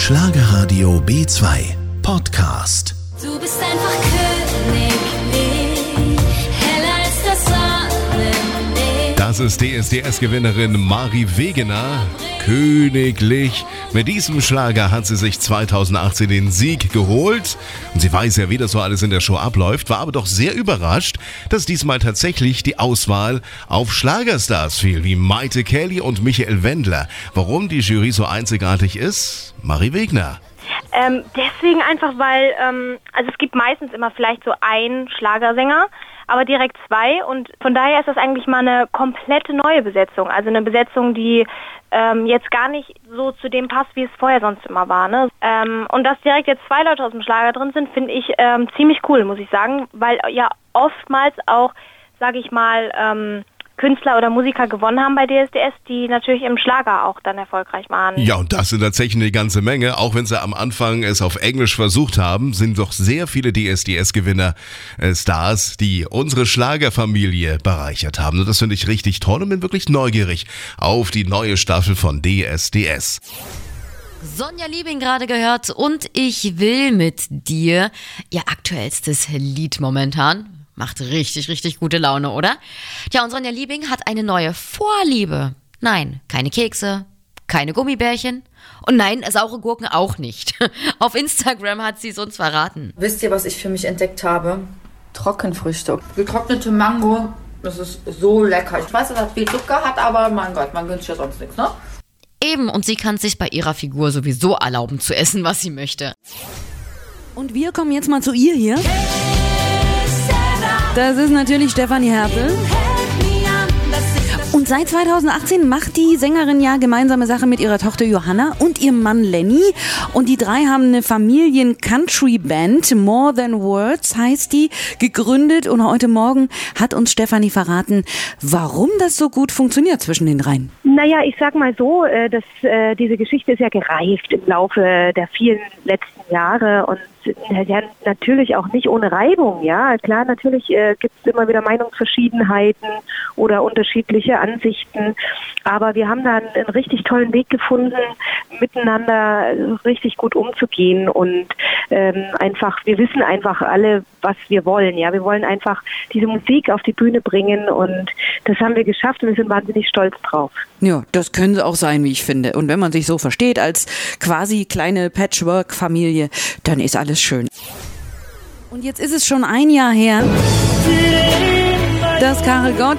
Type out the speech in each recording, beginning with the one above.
Schlagerradio B2 Podcast. Du bist einfach königlich, heller als das Sonnenlicht. Das ist DSDS-Gewinnerin Mari Wegener. Königlich. Mit diesem Schlager hat sie sich 2018 den Sieg geholt. Und sie weiß ja, wie das so alles in der Show abläuft, war aber doch sehr überrascht, dass diesmal tatsächlich die Auswahl auf Schlagerstars fiel, wie Maite Kelly und Michael Wendler. Warum die Jury so einzigartig ist? Mari Wegener. Deswegen einfach, weil also es gibt meistens immer vielleicht so einen Schlagersänger, aber direkt zwei, und von daher ist das eigentlich mal eine komplette neue Besetzung, also eine Besetzung, die jetzt gar nicht so zu dem passt, wie es vorher sonst immer war, ne? Und dass direkt jetzt zwei Leute aus dem Schlager drin sind, finde ich ziemlich cool, muss ich sagen, weil ja oftmals auch, sage ich mal, Künstler oder Musiker gewonnen haben bei DSDS, die natürlich im Schlager auch dann erfolgreich waren. Ja, und das sind tatsächlich eine ganze Menge. Auch wenn sie am Anfang es auf Englisch versucht haben, sind doch sehr viele DSDS-Gewinner Stars, die unsere Schlagerfamilie bereichert haben. Und das finde ich richtig toll und bin wirklich neugierig auf die neue Staffel von DSDS. Sonja Liebing gerade gehört und Ich will mit dir. Ihr aktuellstes Lied momentan. Macht richtig, richtig gute Laune, oder? Tja, und Sonja Liebing hat eine neue Vorliebe. Nein, keine Kekse, keine Gummibärchen und nein, saure Gurken auch nicht. Auf Instagram hat sie es uns verraten. Wisst ihr, was ich für mich entdeckt habe? Trockenfrüchte. Getrocknete Mango, das ist so lecker. Ich weiß, dass das viel Zucker hat, aber mein Gott, man wünscht ja sonst nichts, ne? Eben, und sie kann sich bei ihrer Figur sowieso erlauben zu essen, was sie möchte. Und wir kommen jetzt mal zu ihr hier. Das ist natürlich Stefanie Hertel. Und seit 2018 macht die Sängerin ja gemeinsame Sache mit ihrer Tochter Johanna und ihrem Mann Lenny. Und die drei haben eine Familien-Country-Band, More Than Words heißt die, gegründet. Und heute Morgen hat uns Stefanie verraten, warum das so gut funktioniert zwischen den dreien. Naja, ich sag mal so, dass diese Geschichte ist ja gereift im Laufe der vielen letzten Jahre und ja, natürlich auch nicht ohne Reibung, ja. Klar, natürlich gibt es immer wieder Meinungsverschiedenheiten oder unterschiedliche Ansichten, aber wir haben da einen richtig tollen Weg gefunden, miteinander richtig gut umzugehen und wir wissen einfach alle, was wir wollen, ja. Wir wollen einfach diese Musik auf die Bühne bringen und das haben wir geschafft und wir sind wahnsinnig stolz drauf. Ja, das können sie auch sein, wie ich finde. Und wenn man sich so versteht als quasi kleine Patchwork-Familie, dann ist alles schön. Und jetzt ist es schon ein Jahr her, dass Karel Gott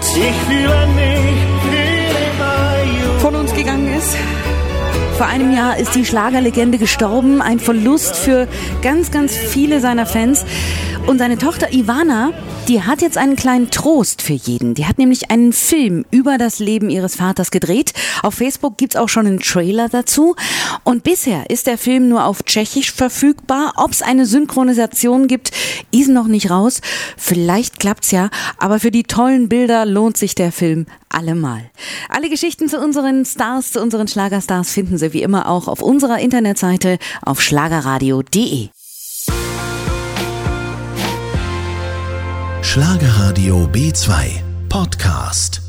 von uns gegangen ist. Vor einem Jahr ist die Schlagerlegende gestorben. Ein Verlust für ganz, ganz viele seiner Fans. Und seine Tochter Ivana, die hat jetzt einen kleinen Trost für jeden. Die hat nämlich einen Film über das Leben ihres Vaters gedreht. Auf Facebook gibt's auch schon einen Trailer dazu. Und bisher ist der Film nur auf Tschechisch verfügbar. Ob es eine Synchronisation gibt, ist noch nicht raus. Vielleicht klappt's ja, aber für die tollen Bilder lohnt sich der Film allemal. Alle Geschichten zu unseren Stars, zu unseren Schlagerstars finden Sie wie immer auch auf unserer Internetseite auf schlagerradio.de. Schlagerradio B2 Podcast.